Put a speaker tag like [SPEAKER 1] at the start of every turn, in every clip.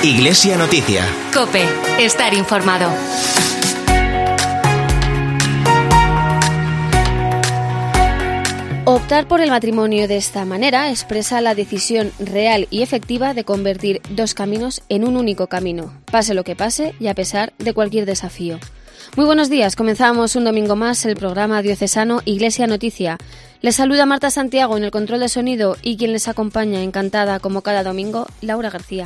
[SPEAKER 1] Iglesia Noticia.
[SPEAKER 2] COPE. Estar informado.
[SPEAKER 3] Optar por el matrimonio de esta manera expresa la decisión real y efectiva de convertir dos caminos en un único camino, pase lo que pase y a pesar de cualquier desafío. Muy buenos días, comenzamos un domingo más el programa diocesano Iglesia Noticia. Les saluda Marta Santiago en el control de sonido y quien les acompaña, encantada como cada domingo, Laura García.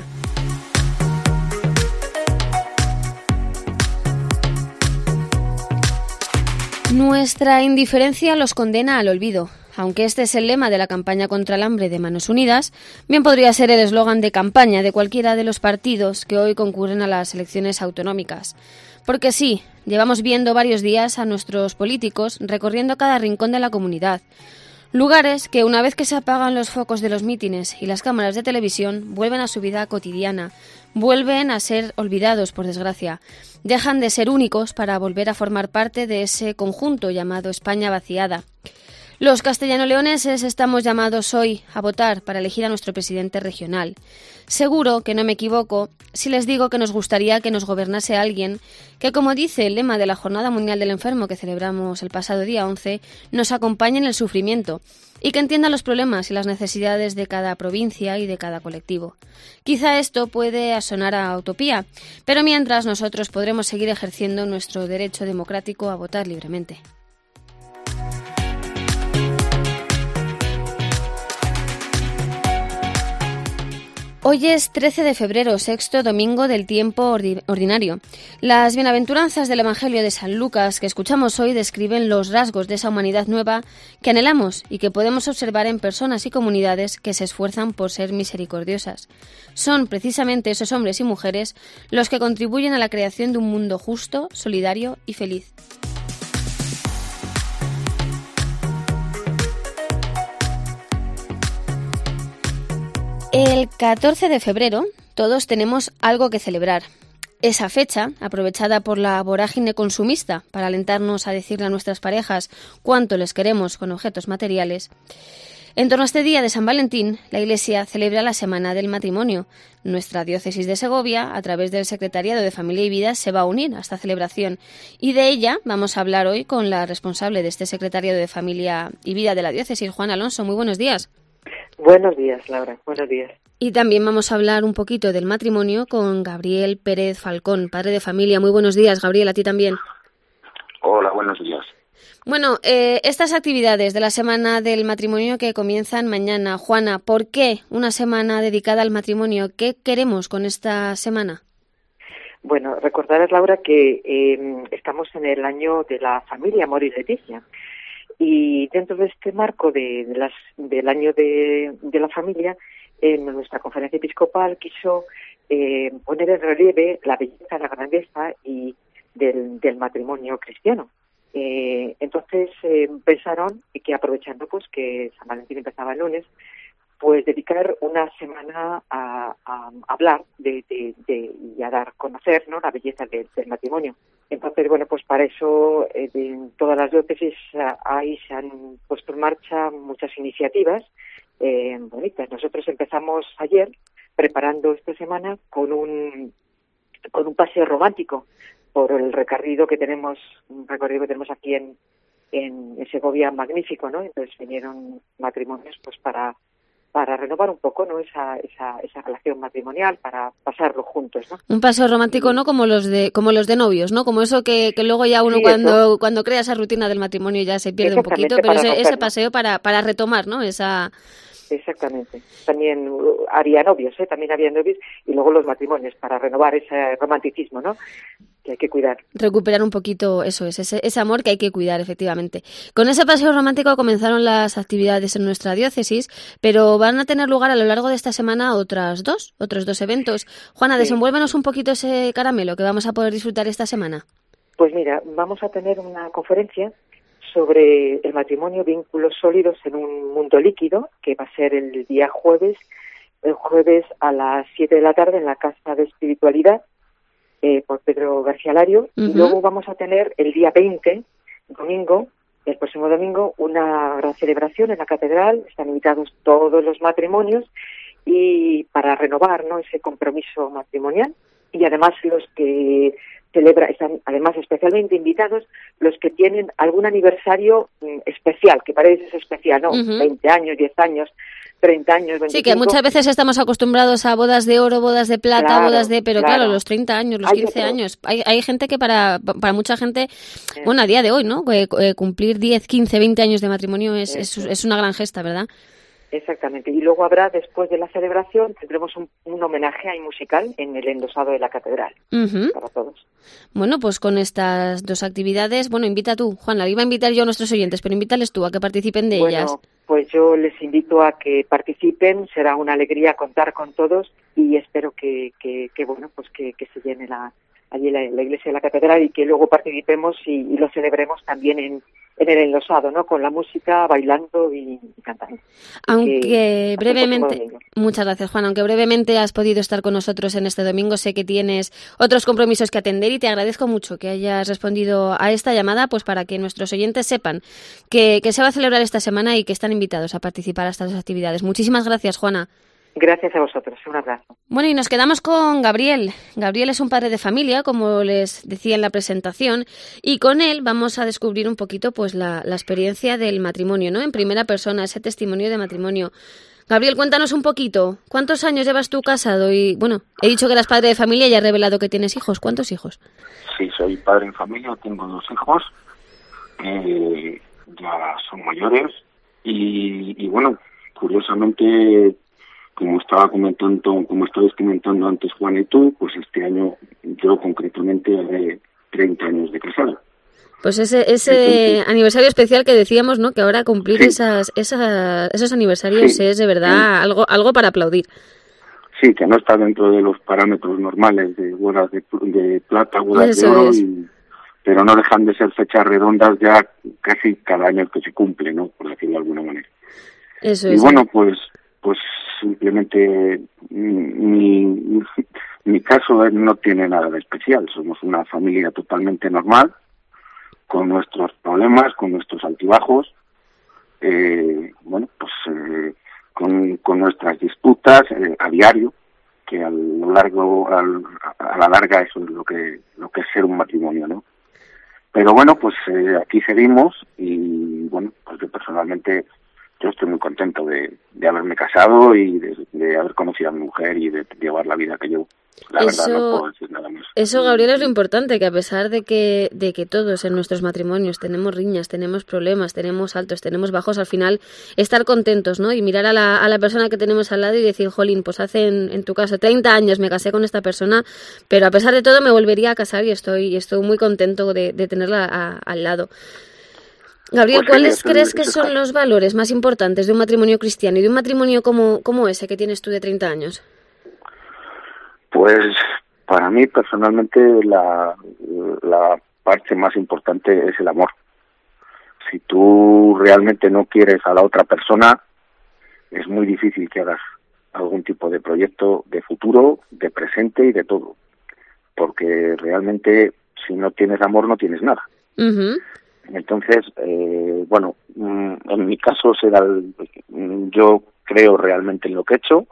[SPEAKER 3] Nuestra indiferencia los condena al olvido. Aunque este es el lema de la campaña contra el hambre de Manos Unidas, bien podría ser el eslogan de campaña de cualquiera de los partidos que hoy concurren a las elecciones autonómicas. Porque sí, llevamos viendo varios días a nuestros políticos recorriendo cada rincón de la comunidad. Lugares que, una vez que se apagan los focos de los mítines y las cámaras de televisión, vuelven a su vida cotidiana, vuelven a ser olvidados, por desgracia. Dejan de ser únicos para volver a formar parte de ese conjunto llamado España vaciada. Los castellano-leoneses estamos llamados hoy a votar para elegir a nuestro presidente regional. Seguro que no me equivoco si les digo que nos gustaría que nos gobernase alguien que, como dice el lema de la Jornada Mundial del Enfermo que celebramos el pasado día 11, nos acompañe en el sufrimiento y que entienda los problemas y las necesidades de cada provincia y de cada colectivo. Quizá esto puede sonar a utopía, pero mientras nosotros podremos seguir ejerciendo nuestro derecho democrático a votar libremente. Hoy es 13 de febrero, sexto domingo del tiempo ordinario. Las bienaventuranzas del Evangelio de San Lucas que escuchamos hoy describen los rasgos de esa humanidad nueva que anhelamos y que podemos observar en personas y comunidades que se esfuerzan por ser misericordiosas. Son precisamente esos hombres y mujeres los que contribuyen a la creación de un mundo justo, solidario y feliz. El 14 de febrero todos tenemos algo que celebrar. Esa fecha, aprovechada por la vorágine consumista para alentarnos a decirle a nuestras parejas cuánto les queremos con objetos materiales. En torno a este día de San Valentín, la Iglesia celebra la Semana del Matrimonio. Nuestra diócesis de Segovia, a través del Secretariado de Familia y Vida, se va a unir a esta celebración. Y de ella vamos a hablar hoy con la responsable de este Secretariado de Familia y Vida de la diócesis, Juan Alonso. Muy buenos días.
[SPEAKER 4] Buenos días, Laura. Buenos días.
[SPEAKER 3] Y también vamos a hablar un poquito del matrimonio con Gabriel Pérez Falcón, padre de familia. Muy buenos días, Gabriel, a ti también.
[SPEAKER 5] Hola, buenos días.
[SPEAKER 3] Bueno, estas actividades de la Semana del Matrimonio que comienzan mañana. Juana, ¿por qué una semana dedicada al matrimonio? ¿Qué queremos con esta semana?
[SPEAKER 4] Bueno, recordarles, Laura, que estamos en el año de la familia, amor y leticia. Y dentro de este marco del año de la familia, nuestra conferencia episcopal quiso poner en relieve la belleza, la grandeza y del matrimonio cristiano. Entonces pensaron que, aprovechando pues que San Valentín empezaba el lunes, pues dedicar una semana a hablar y a dar a conocer, ¿no?, la belleza del matrimonio. Entonces, bueno, pues para eso en todas las diócesis ahí se han puesto en marcha muchas iniciativas bonitas. Nosotros empezamos ayer preparando esta semana con un paseo romántico por el recorrido que tenemos aquí en Segovia, magnífico, ¿no? Entonces vinieron matrimonios pues para renovar un poco, ¿no?, esa relación matrimonial, para pasarlo juntos, ¿no?
[SPEAKER 3] Un paseo romántico, ¿no?, como los de novios, ¿no? Como eso que luego ya uno, sí, cuando crea esa rutina del matrimonio ya se pierde un poquito, pero ese paseo para retomar, ¿no?, esa...
[SPEAKER 4] Exactamente. También había novios, también había novios, y luego los matrimonios para renovar ese romanticismo, ¿no?, que hay que cuidar.
[SPEAKER 3] Recuperar un poquito ese amor que hay que cuidar, efectivamente. Con ese paseo romántico comenzaron las actividades en nuestra diócesis, pero van a tener lugar a lo largo de esta semana otros dos eventos. Juana, sí, desenvuélvenos un poquito ese caramelo que vamos a poder disfrutar esta semana.
[SPEAKER 4] Pues mira, vamos a tener una conferencia sobre el matrimonio, vínculos sólidos en un mundo líquido, que va a ser el jueves a las 7 de la tarde en la Casa de Espiritualidad, por Pedro García Lario. Uh-huh. Y luego vamos a tener el día 20, domingo, el próximo domingo, una gran celebración en la catedral. Están invitados todos los matrimonios y para renovar, ¿no?, ese compromiso matrimonial. Y además los que están además especialmente invitados los que tienen algún aniversario especial, que para ellos es especial, ¿no? 20 años, 10 años, 30 años, 25.
[SPEAKER 3] Sí, que muchas veces estamos acostumbrados a bodas de oro, bodas de plata,
[SPEAKER 4] claro,
[SPEAKER 3] bodas de... Pero claro, los 30 años, los 15 años. Hay gente que para mucha gente, bueno, a día de hoy, ¿no? Cumplir 10, 15, 20 años de matrimonio es una gran gesta, ¿verdad?
[SPEAKER 4] Exactamente. Y luego habrá, después de la celebración, tendremos un homenaje ahí musical en el endosado de la catedral, para todos.
[SPEAKER 3] Bueno, pues con estas dos actividades, bueno, invita tú, Juan, la iba a invitar yo a nuestros oyentes, pero invítales tú a que participen de ellas.
[SPEAKER 4] Bueno, pues yo les invito a que participen, será una alegría contar con todos y espero que bueno, pues que se llene allí la iglesia de la catedral y que luego participemos y lo celebremos también en el enlosado, ¿no? Con la música, bailando y cantando.
[SPEAKER 3] Aunque brevemente, muchas gracias, Juan, aunque brevemente has podido estar con nosotros en este domingo, sé que tienes otros compromisos que atender y te agradezco mucho que hayas respondido a esta llamada, pues para que nuestros oyentes sepan que se va a celebrar esta semana y que están invitados a participar a estas dos actividades. Muchísimas gracias, Juana.
[SPEAKER 4] Gracias a vosotros, un abrazo.
[SPEAKER 3] Bueno, y nos quedamos con Gabriel. Gabriel es un padre de familia, como les decía en la presentación, y con él vamos a descubrir un poquito pues la experiencia del matrimonio, ¿no? En primera persona, ese testimonio de matrimonio. Gabriel, cuéntanos un poquito. ¿Cuántos años llevas tú casado? Y bueno, he dicho que eras padre de familia y has revelado que tienes hijos. ¿Cuántos hijos?
[SPEAKER 5] Sí, soy padre en familia, tengo 2 hijos, ya son mayores y bueno, curiosamente, como estabais comentando antes Juan y tú, pues este año yo concretamente haré 30 años de casado.
[SPEAKER 3] Pues ese aniversario especial que decíamos, ¿no? Que ahora cumplir esos aniversarios es de verdad algo para aplaudir.
[SPEAKER 5] Sí, que no está dentro de los parámetros normales de bodas de plata, bodas de oro, pero no dejan de ser fechas redondas ya casi cada año que se cumple, ¿no? Por decirlo de alguna manera.
[SPEAKER 3] Eso
[SPEAKER 5] y
[SPEAKER 3] es.
[SPEAKER 5] Bueno, pues simplemente mi caso no tiene nada de especial. Somos una familia totalmente normal, con nuestros problemas, con nuestros altibajos, con nuestras disputas a diario, que a la larga eso es lo que es ser un matrimonio, ¿no? Pero bueno, pues aquí seguimos y bueno, pues yo personalmente yo estoy muy contento de haberme casado y de haber conocido a mi mujer y de llevar la vida que llevo. La verdad no puedo decir nada más.
[SPEAKER 3] Eso, Gabriel, es lo importante, que a pesar de que todos en nuestros matrimonios tenemos riñas, tenemos problemas, tenemos altos, tenemos bajos, al final estar contentos, ¿no? Y mirar a la persona que tenemos al lado y decir, jolín, pues hace en tu caso 30 años me casé con esta persona, pero a pesar de todo me volvería a casar y estoy muy contento de tenerla al lado. Gabriel,
[SPEAKER 5] Pues
[SPEAKER 3] ¿cuáles crees que son los valores más importantes de un matrimonio cristiano y de un matrimonio como ese que tienes tú de 30 años?
[SPEAKER 5] Pues para mí personalmente la parte más importante es el amor. Si tú realmente no quieres a la otra persona, es muy difícil que hagas algún tipo de proyecto de futuro, de presente y de todo. Porque realmente si no tienes amor no tienes nada.
[SPEAKER 3] Uh-huh.
[SPEAKER 5] Entonces, en mi caso yo creo realmente en lo que he hecho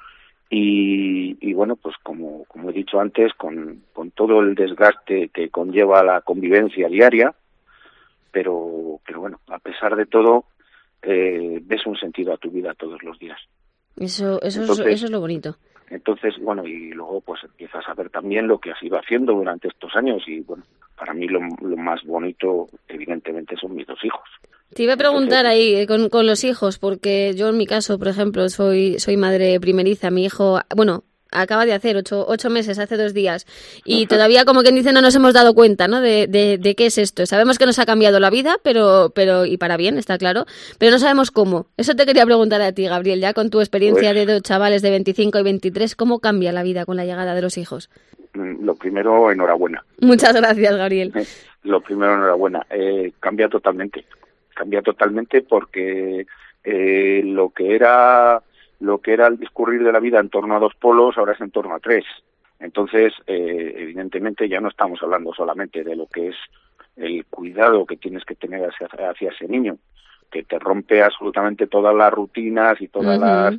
[SPEAKER 5] y bueno, pues como he dicho antes, con todo el desgaste que conlleva la convivencia diaria, pero bueno, a pesar de todo, ves un sentido a tu vida todos los días.
[SPEAKER 3] Eso es lo bonito.
[SPEAKER 5] Entonces, bueno, y luego pues empiezas a ver también lo que has ido haciendo durante estos años y bueno, para mí lo más bonito evidentemente son mis 2 hijos.
[SPEAKER 3] Te iba a preguntar ahí con los hijos, porque yo en mi caso, por ejemplo, soy madre primeriza, mi hijo, bueno, acaba de hacer 8 meses, hace 2 días, y todavía, como quien dice, no nos hemos dado cuenta, ¿no? De qué es esto. Sabemos que nos ha cambiado la vida, pero y para bien, está claro, pero no sabemos cómo. Eso te quería preguntar a ti, Gabriel, ya con tu experiencia de 2 chavales de 25 y 23, ¿cómo cambia la vida con la llegada de los hijos?
[SPEAKER 5] Lo primero, enhorabuena.
[SPEAKER 3] Muchas gracias, Gabriel.
[SPEAKER 5] Lo primero, enhorabuena. Cambia totalmente porque lo que era el discurrir de la vida en torno a 2 polos, ahora es en torno a 3. Entonces, evidentemente ya no estamos hablando solamente de lo que es el cuidado que tienes que tener hacia ese niño, que te rompe absolutamente todas las rutinas y todas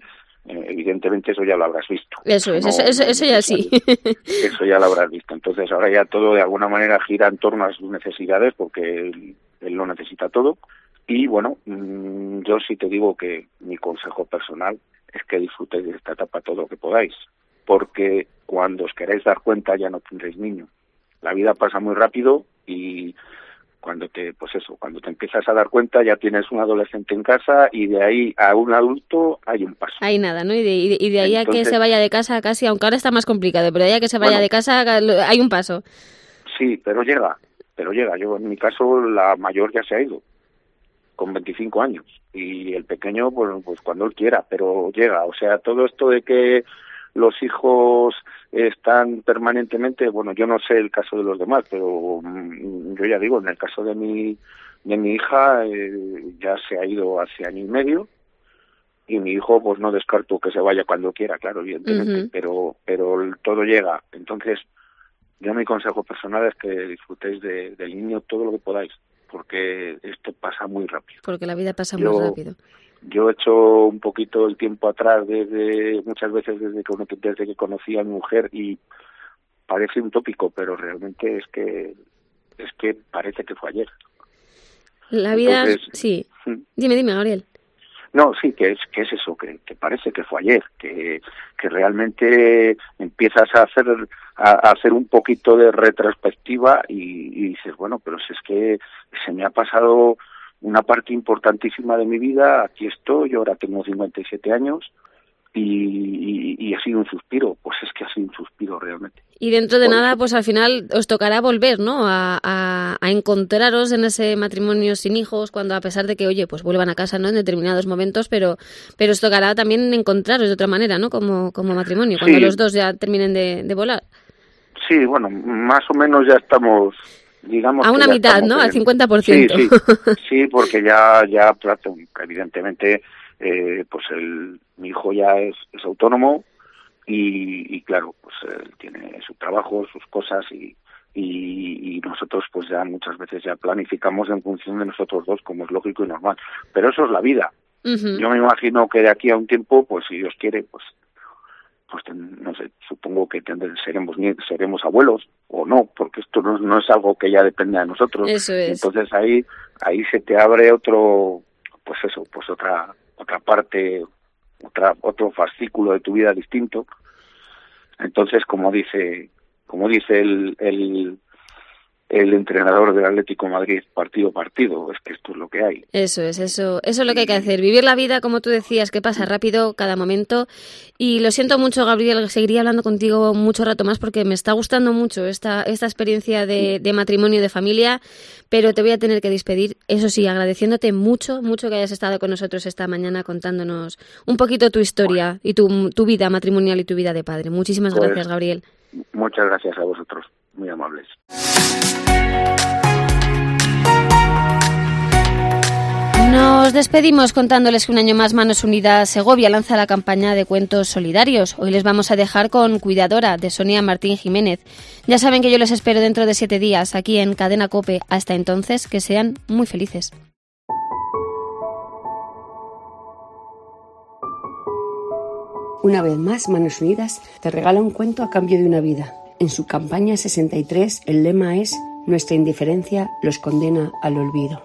[SPEAKER 5] evidentemente eso ya lo habrás visto.
[SPEAKER 3] Eso es, eso ya sí.
[SPEAKER 5] Eso ya lo habrás visto. Entonces ahora ya todo de alguna manera gira en torno a sus necesidades, porque él lo necesita todo. Y bueno, yo sí te digo que mi consejo personal es que disfrutéis de esta etapa todo lo que podáis, porque cuando os queráis dar cuenta ya no tendréis niño. La vida pasa muy rápido y cuando te empiezas a dar cuenta ya tienes un adolescente en casa y de ahí a un adulto hay un paso.
[SPEAKER 3] Hay nada, ¿no? Y de ahí entonces, a que se vaya de casa casi, aunque ahora está más complicado, pero de ahí a que se vaya de casa hay un paso.
[SPEAKER 5] Sí, pero llega. Yo en mi caso la mayor ya se ha ido con 25 años y el pequeño pues cuando él quiera, pero llega. O sea, todo esto de que los hijos están permanentemente, bueno, yo no sé el caso de los demás, pero yo ya digo, en el caso de mi hija ya se ha ido hace año y medio y mi hijo pues no descarto que se vaya cuando quiera, claro, evidentemente, pero todo llega. Entonces, yo mi consejo personal es que disfrutéis del niño todo lo que podáis, porque esto pasa muy rápido.
[SPEAKER 3] Porque la vida pasa muy rápido.
[SPEAKER 5] Yo he hecho un poquito el tiempo atrás muchas veces desde que conocí a mi mujer y parece un tópico, pero realmente es que parece que fue ayer.
[SPEAKER 3] La vida, entonces, sí. Dime, Gabriel.
[SPEAKER 5] No, sí, que es eso, que parece que fue ayer, que realmente empiezas a hacer un poquito de retrospectiva y dices, bueno, pero si es que se me ha pasado una parte importantísima de mi vida, aquí estoy, yo ahora tengo 57 años y ha sido un suspiro, pues es que ha sido un suspiro realmente.
[SPEAKER 3] Y dentro de nada, pues al final os tocará volver, ¿no? A encontraros en ese matrimonio sin hijos, cuando a pesar de que, oye, pues vuelvan a casa, ¿no? En determinados momentos, pero os tocará también encontraros de otra manera, ¿no? Como matrimonio, cuando los dos ya terminen de volar.
[SPEAKER 5] Sí, bueno, más o menos ya estamos, digamos,
[SPEAKER 3] a una mitad, ¿no? Al 50%.
[SPEAKER 5] Sí, porque ya evidentemente, pues mi hijo ya es autónomo y claro, pues él tiene su trabajo, sus cosas y nosotros pues ya muchas veces ya planificamos en función de nosotros dos, como es lógico y normal. Pero eso es la vida. Uh-huh. Yo me imagino que de aquí a un tiempo, pues si Dios quiere, pues no sé, supongo que seremos abuelos o no, porque esto no es algo que ya dependa de nosotros.
[SPEAKER 3] Eso es.
[SPEAKER 5] Entonces ahí se te abre otro otra parte, otro fascículo de tu vida distinto. Entonces, como dice el entrenador del Atlético de Madrid, partido, es que esto es lo que hay.
[SPEAKER 3] Eso es lo que hay que hacer, vivir la vida, como tú decías, que pasa rápido cada momento. Y lo siento mucho, Gabriel, seguiría hablando contigo mucho rato más porque me está gustando mucho esta experiencia de matrimonio y de familia, pero te voy a tener que despedir, eso sí, agradeciéndote mucho que hayas estado con nosotros esta mañana contándonos un poquito tu historia y tu vida matrimonial y tu vida de padre. Muchísimas gracias, Gabriel.
[SPEAKER 5] Muchas gracias a vosotros, muy amables.
[SPEAKER 3] Nos despedimos contándoles que un año más Manos Unidas Segovia lanza la campaña de cuentos solidarios. Hoy les vamos a dejar con Cuidadora, de Sonia Martín Jiménez. Ya saben que yo les espero dentro de 7 días aquí en Cadena COPE. Hasta entonces, que sean muy felices.
[SPEAKER 1] Una vez más, Manos Unidas te regala un cuento a cambio de una vida. En su campaña 63, el lema es «Nuestra indiferencia los condena al olvido».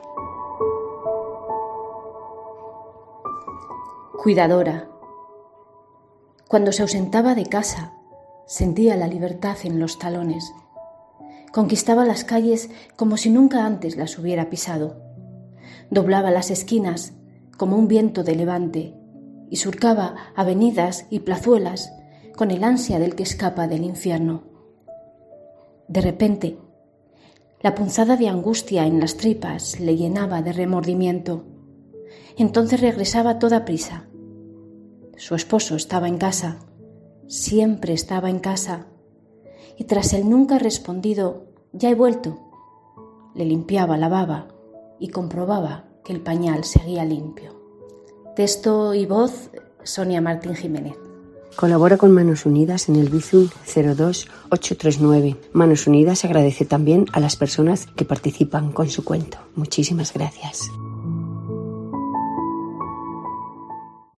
[SPEAKER 6] Cuidadora. Cuando se ausentaba de casa, sentía la libertad en los talones. Conquistaba las calles como si nunca antes las hubiera pisado. Doblaba las esquinas como un viento de levante y surcaba avenidas y plazuelas con el ansia del que escapa del infierno. De repente, la punzada de angustia en las tripas le llenaba de remordimiento. Entonces regresaba a toda prisa. Su esposo estaba en casa, siempre estaba en casa, y tras el nunca respondido «ya he vuelto», le limpiaba, lavaba y comprobaba que el pañal seguía limpio. Texto y voz, Sonia Martín Jiménez.
[SPEAKER 1] Colabora con Manos Unidas en el Bizum 02839. Manos Unidas agradece también a las personas que participan con su cuento. Muchísimas gracias.